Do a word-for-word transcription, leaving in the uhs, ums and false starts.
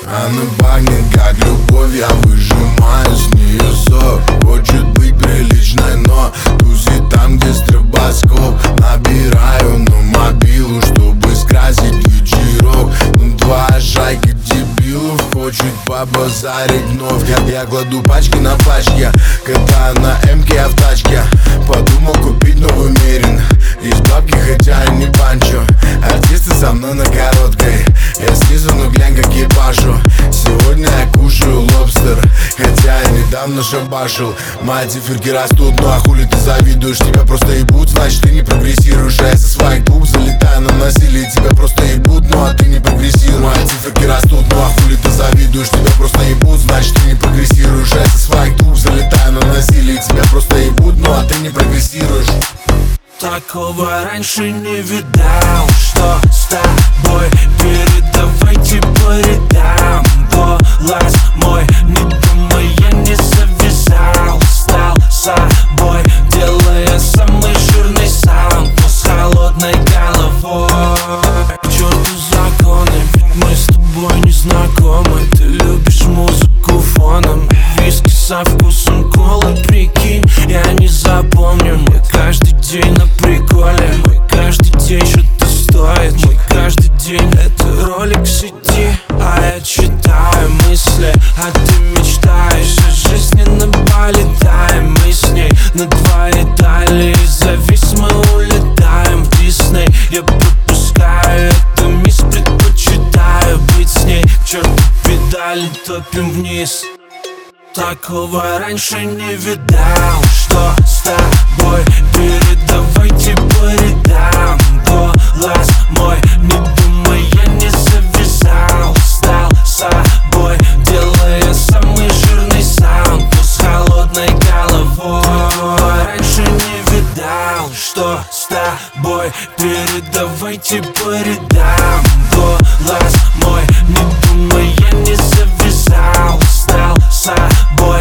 Она пахнет как любовь, я выжимаю с нее сок. Хочет быть приличной, но тусит там, где стробоскоп. Набираю на мобилу, чтобы скрасить вечерок. Ну твоя шайка дебилов хочет побазарить вновь. Я, я кладу пачки на пачки, катаю на эмке, я в тачке. Подумал купить новый Мерин. Есть бабки, хотя и не панчо. Артисты со мной на короткой. Я снизу, но глянь, как ебашу. Сегодня я кушаю лобстер, хотя я недавно шабашил. Мои циферки растут, ну а хули ты завидуешь? Тебя просто ебут, значит ты не прогрессируешь. А я со своих губ залетаю на насилие. Тебя просто ебут, ну а ты не прогрессируешь. Мои циферки растут, ну а хули ты завидуешь? Тебя просто ебут, значит ты не прогрессируешь. А я со своих губ залетаю на насилие. Тебя просто ебут, ну а ты не прогрессируешь. Такого раньше не видал. Что с тобой? Передавайте по рядам. Голос мой, не думай, я не завязал. Стал собой, делая самый жирный саунд, но с холодной головой. К черту законы, ведь мы с тобой не знакомы. Ты любишь музыку фоном, виски со вкусом колы. Прикинь, я не запомню. Мы каждый день на приколе, мой каждый день что-то стоит. Мой каждый день это ролик в сети, а я читаю мысли, а ты мечтаешь о жизни на Бали. Даем мы с ней на твоей талии завис, мы улетаем в Дисней. Я пропускаю эту мисс, предпочитаю быть с ней. К черту педали, топим вниз. Такого раньше не видал. Что с тобой? Передавайте по рядам. Голос мой, не думай, я не завязал. Стал собой, делая самый жирный саунд, но с холодной головой. Раньше не видал. Что с тобой? Передавайте по рядам. Голос мой, не думай, я не завязал. Стал собой,